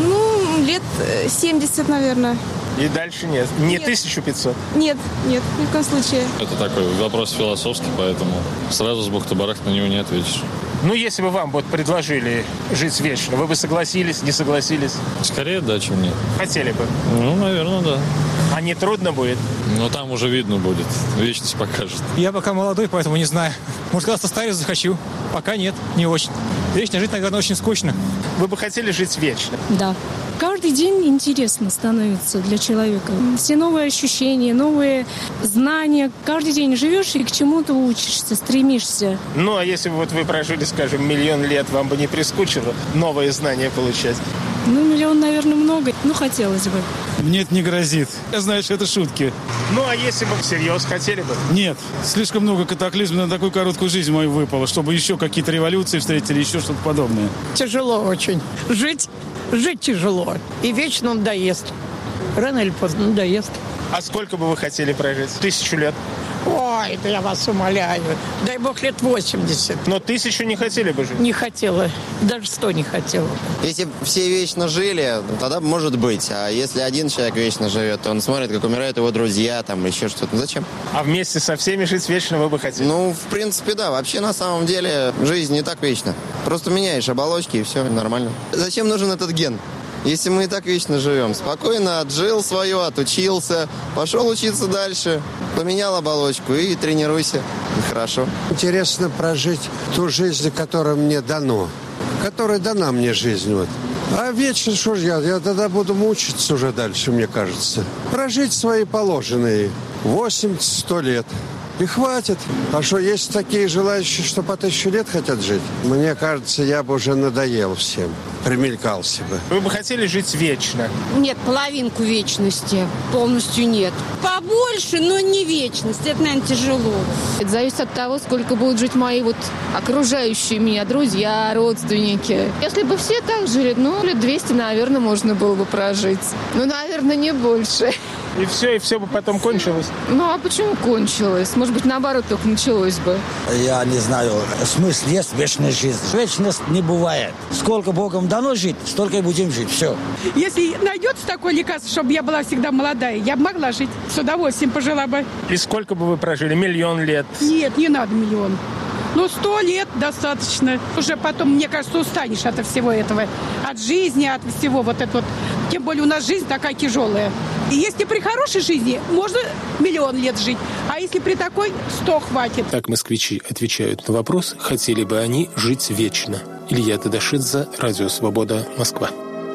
Ну, лет семьдесят, наверное. И дальше нет? Не Нет. тысяча пятьсот? Нет, нет, ни в коем случае. Это такой вопрос философский, поэтому сразу с бухты-барахты на него не ответишь. Ну, если бы вам вот предложили жить вечно, вы бы согласились, не согласились? Скорее да, чем нет. Хотели бы? Ну, наверное, да. А не трудно будет? Но там уже видно будет. Вечность покажет. Я пока молодой, поэтому не знаю. Может, когда состарюсь, захочу. Пока нет, не очень. Вечно жить, наверное, очень скучно. Вы бы хотели жить вечно? Да. Каждый день интересно становится для человека. Все новые ощущения, новые знания. Каждый день живешь и к чему-то учишься, стремишься. Ну, а если бы вот вы прожили, скажем, миллион лет, вам бы не прискучило новые знания получать? Ну, миллион, наверное, много. Ну, хотелось бы. Мне это не грозит. Я знаю, что это шутки. Ну, а если бы всерьез хотели бы? Нет. Слишком много катаклизмов на такую короткую жизнь мою выпало, чтобы еще какие-то революции встретили, еще что-то подобное. Тяжело очень. Жить, жить тяжело. И вечно он доест. Рано или поздно надоест. А сколько бы вы хотели прожить? Тысячу лет? Ой, да я вас умоляю. Дай бог лет восемьдесят. Но тысячу не хотели бы жить? Не хотела. Даже сто не хотела. Если все вечно жили, тогда может быть. А если один человек вечно живет, то он смотрит, как умирают его друзья, там еще что-то. Ну, зачем? А вместе со всеми жить вечно вы бы хотели? Ну, в принципе, да. Вообще, на самом деле, жизнь не так вечна. Просто меняешь оболочки, и все нормально. Зачем нужен этот ген? Если мы и так вечно живем, спокойно отжил свое, отучился, пошел учиться дальше, поменял оболочку и тренируйся. И хорошо. Интересно прожить ту жизнь, которая мне дано, которая дана мне жизнь. Вот. А вечно что же я? Я тогда буду мучиться уже дальше, мне кажется. Прожить свои положенные восемьдесят-сто лет. И хватит. А что, есть такие желающие, что по тысячу лет хотят жить? Мне кажется, я бы уже надоел всем. Примелькался бы. Вы бы хотели жить вечно? Нет, половинку вечности. Полностью нет. Побольше, но не вечность. Это, наверное, тяжело. Это зависит от того, сколько будут жить мои вот окружающие меня друзья, родственники. Если бы все так жили, ну, лет двести, наверное, можно было бы прожить. Ну, наверное, не больше. И все, и все бы потом кончилось? Ну, а почему кончилось? Может быть, наоборот, только началось бы. Я не знаю. Смысл есть вечная жизнь. Вечность не бывает. Сколько Богом дано жить, столько и будем жить. Все. Если найдется такое лекарство, чтобы я была всегда молодая, я бы могла жить. С удовольствием пожила бы. И сколько бы вы прожили? Миллион лет? Нет, не надо миллион. Ну, сто лет достаточно. Уже потом, мне кажется, устанешь от всего этого. От жизни, от всего вот этого. Тем более у нас жизнь такая тяжелая. И если при хорошей жизни, можно миллион лет жить. А если при такой, сто хватит. Так москвичи отвечают на вопрос, хотели бы они жить вечно. Илья Дадашидзе, Радио Свобода, Москва.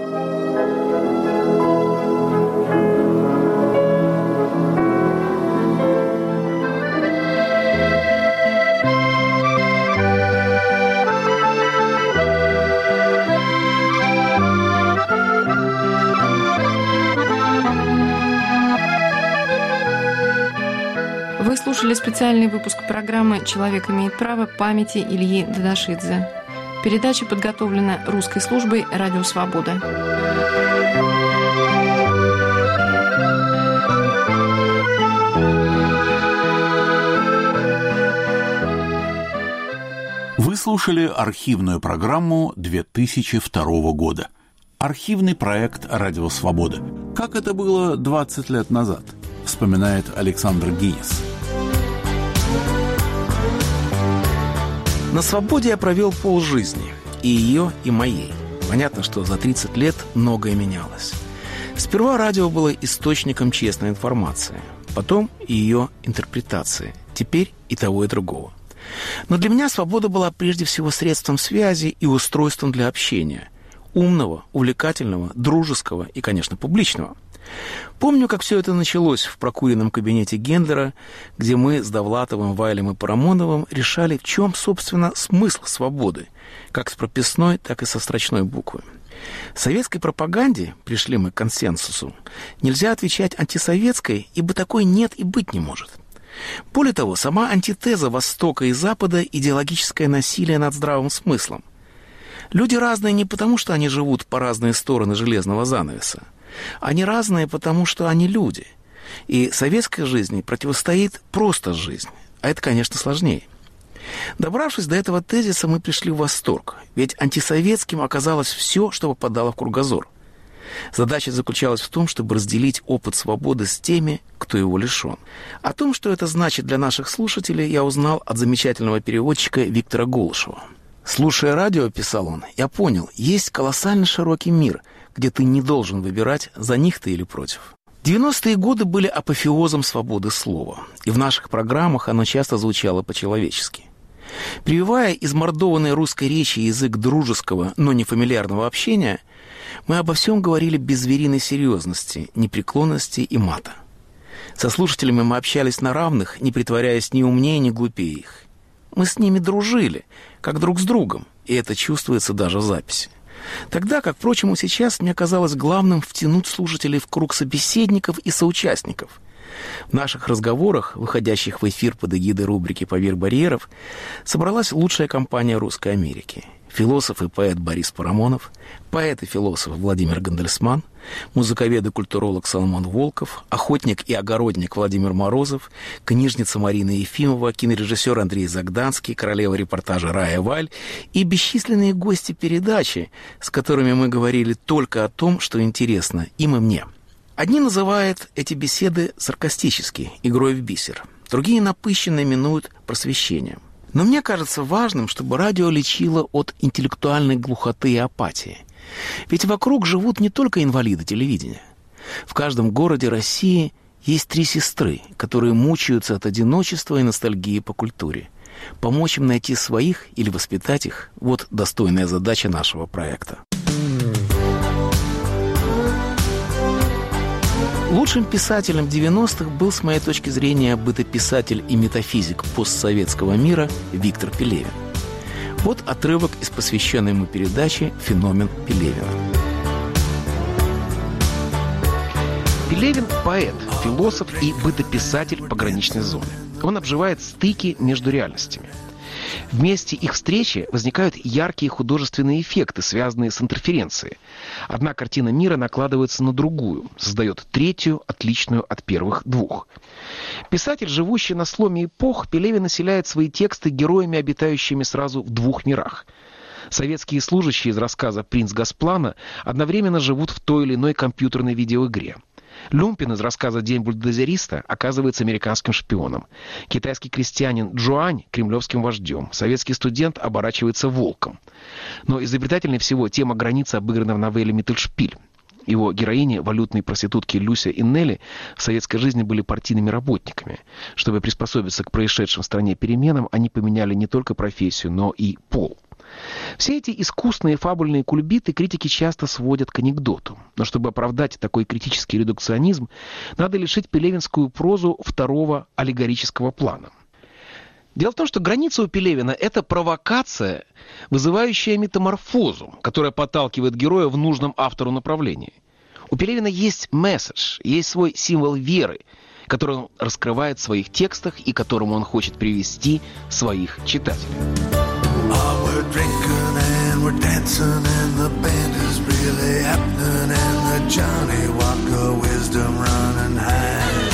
Вы слушали специальный выпуск программы «Человек имеет право» памяти Ильи Дадашидзе. Передача подготовлена русской службой «Радио Свобода». Вы слушали архивную программу две тысячи второго года. Архивный проект «Радио Свобода». Как это было двадцать лет назад, вспоминает Александр Гинис. На свободе я провел полжизни, и ее, и моей. Понятно, что за тридцать лет многое менялось. Сперва радио было источником честной информации, потом и ее интерпретации, теперь и того, и другого. Но для меня свобода была прежде всего средством связи и устройством для общения. Умного, увлекательного, дружеского и, конечно, публичного. Помню, как все это началось в прокуренном кабинете Гендера, где мы с Довлатовым, Вайлем и Парамоновым решали, в чем, собственно, смысл свободы, как с прописной, так и со строчной буквы. В советской пропаганде, пришли мы к консенсусу, нельзя отвечать антисоветской, ибо такой нет и быть не может. Более того, сама антитеза Востока и Запада – идеологическое насилие над здравым смыслом. Люди разные не потому, что они живут по разные стороны железного занавеса. Они разные, потому что они люди. И советской жизни противостоит просто жизнь. А это, конечно, сложнее. Добравшись до этого тезиса, мы пришли в восторг. Ведь антисоветским оказалось все, что попадало в кругозор. Задача заключалась в том, чтобы разделить опыт свободы с теми, кто его лишен. О том, что это значит для наших слушателей, я узнал от замечательного переводчика Виктора Голышева. «Слушая радио, — писал он, — я понял, есть колоссально широкий мир, где ты не должен выбирать, за них ты или против». девяностые годы были апофеозом свободы слова, и в наших программах оно часто звучало по-человечески. Прививая измордованной русской речи язык дружеского, но не фамильярного общения, мы обо всем говорили без звериной серьезности, непреклонности и мата. Со слушателями мы общались на равных, не притворяясь ни умнее, ни глупее их. Мы с ними дружили, как друг с другом, и это чувствуется даже в записи. Тогда, как, впрочем, и сейчас, мне казалось главным втянуть слушателей в круг собеседников и соучастников. В наших разговорах, выходящих в эфир под эгидой рубрики «Поверь барьеров», собралась лучшая компания Русской Америки. Философ и поэт Борис Парамонов, поэт и философ Владимир Гандельсман, музыковед и культуролог Соломон Волков, охотник и огородник Владимир Морозов, книжница Марина Ефимова, кинорежиссер Андрей Загданский, королева репортажа Рая Валь и бесчисленные гости передачи, с которыми мы говорили только о том, что интересно им и мне. Одни называют эти беседы саркастически, игрой в бисер, другие напыщенно именуют просвещением. Но мне кажется важным, чтобы радио лечило от интеллектуальной глухоты и апатии. Ведь вокруг живут не только инвалиды телевидения. В каждом городе России есть три сестры, которые мучаются от одиночества и ностальгии по культуре. Помочь им найти своих или воспитать их – вот достойная задача нашего проекта. Лучшим писателем девяностых был, с моей точки зрения, бытописатель и метафизик постсоветского мира Виктор Пелевин. Вот отрывок из посвященной ему передачи «Феномен Пелевина». Пелевин – поэт, философ и бытописатель пограничной зоны. Он обживает стыки между реальностями. В месте их встречи возникают яркие художественные эффекты, связанные с интерференцией. Одна картина мира накладывается на другую, создает третью, отличную от первых двух. Писатель, живущий на сломе эпох, Пелевин населяет свои тексты героями, обитающими сразу в двух мирах. Советские служащие из рассказа «Принц Госплана» одновременно живут в той или иной компьютерной видеоигре. Люмпин из рассказа «День бульдозериста» оказывается американским шпионом. Китайский крестьянин Джуань – кремлевским вождем. Советский студент оборачивается волком. Но изобретательнее всего тема границы обыграна в новелле «Миттельшпиль». Его героини, валютные проститутки Люся и Нелли, в советской жизни были партийными работниками. Чтобы приспособиться к происшедшим в стране переменам, они поменяли не только профессию, но и пол. Все эти искусные фабульные кульбиты критики часто сводят к анекдоту. Но чтобы оправдать такой критический редукционизм, надо лишить пелевинскую прозу второго аллегорического плана. Дело в том, что граница у Пелевина – это провокация, вызывающая метаморфозу, которая подталкивает героя в нужном автору направлении. У Пелевина есть месседж, есть свой символ веры, который он раскрывает в своих текстах и к которому он хочет привести своих читателей. We're drinking and we're dancing and the band is really happening and the Johnny Walker wisdom running high.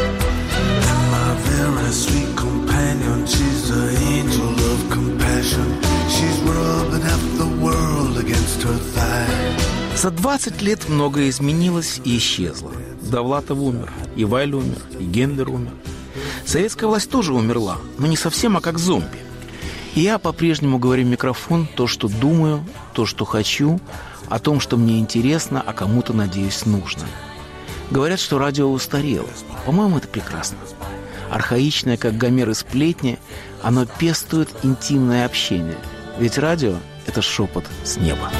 And my very sweet companion, she's the angel of compassion. She's rubbing half the world against her thigh. За двадцать лет многое изменилось и исчезло. Довлатов умер, и Вайль умер, и Гендлер умер. Советская власть тоже умерла, но не совсем, а как зомби. И я по-прежнему говорю в микрофон то, что думаю, то, что хочу, о том, что мне интересно, а кому-то, надеюсь, нужно. Говорят, что радио устарело. По-моему, это прекрасно. Архаичное, как Гомер и сплетни, оно пестует интимное общение. Ведь радио – это шепот с неба.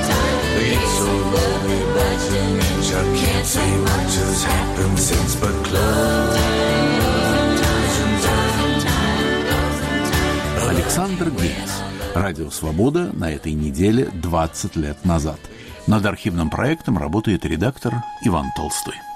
I can't say much has happened since, but Александр Генис. Радио «Свобода» на этой неделе двадцать лет назад. Над архивным проектом работает редактор Иван Толстой.